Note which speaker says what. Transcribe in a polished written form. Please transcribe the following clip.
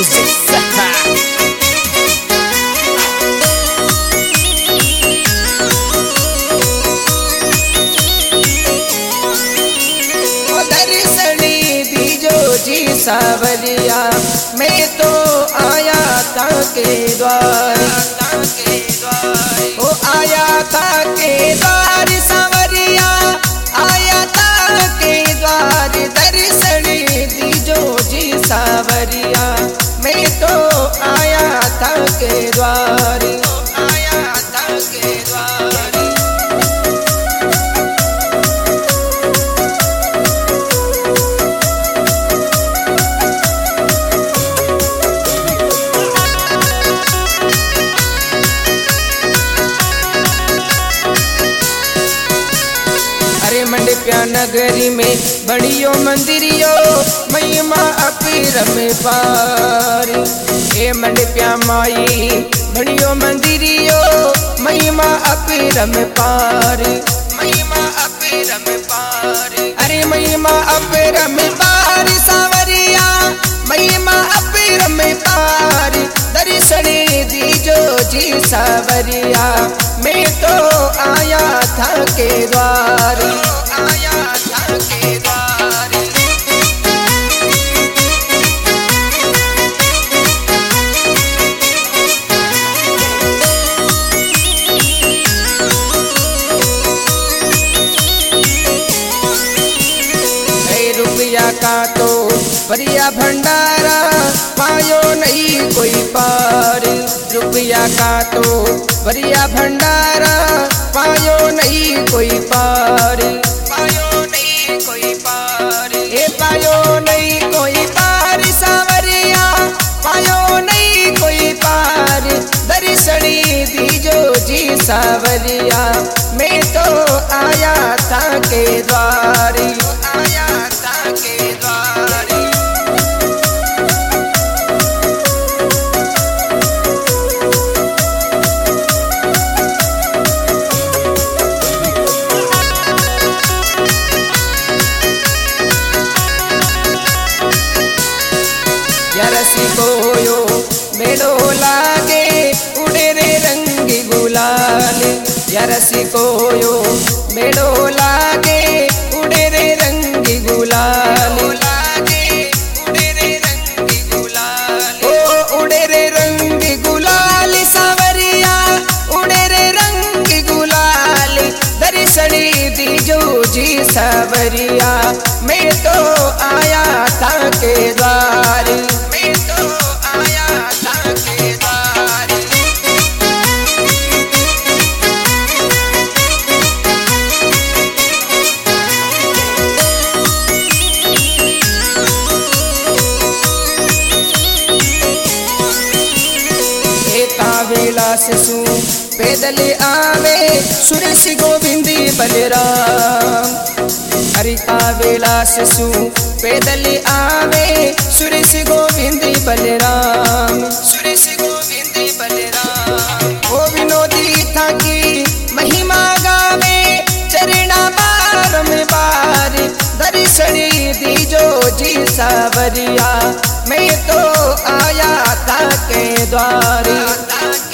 Speaker 1: Music.
Speaker 2: दर्शनी दीजो जी सावरिया, मैं तो आया था के द्वार, ओ आया था के द्वार सावरिया, आया था के द्वार। दर्शनी दीजो जी सावरिया, मैं तो आया था के द्वार, आया था के द्वार। मंडप्या नगरी में बड़ियो मंदिरियो, महिमा अपीरम पार। ए मंडप्या माई बड़ियो मंदिरियो, महिमा अपीरम पार, महिमा अपीरम पार। अरे महिमा अपीरम पार सावरिया, महिमा अपीरम पार। दर्शनी दीजो जी सावरिया, मैं तो आया था के द्वार, आया था के द्वार। रुपया का तो परिया भंडारा, पायो नहीं कोई पार। रुपया का तो परिया भंडारा, पायो नहीं कोई पार, पायो नहीं कोई पार। ए पायो नहीं कोई पार सावरिया, पायो नहीं कोई पार। दर्शनी दीजो जी सावरिया, मैं तो आया था के द्वार, आया था के द्वार। रसी कोयो मेलो लागे, उड़े रे रंग गुलाल। रसी कोयो मेलो लागे, उड़े रे रंग गुलाल, लागे उड़े रे रंग गुलाल। ओ उड़े रे रंग गुलाल सावरिया, उड़े रे रंग गुलाल। दर्शनी दीजो जी सावरिया, मैं तो आया था के द्वार, मैं तो आया था के द्वार। विलास सु पैदल आवे, सुरेश गोविंदी बलराम। हरि का विलास सु पैदल आवे, सुरेश गोविंदी बलराम, सुरेश गोविंदी बलराम। ओ विनोदी था की महिमा गावे, चरणा बार में बार। दर्शनी दीजो जी सावरिया, मैं तो आया था के द्वार।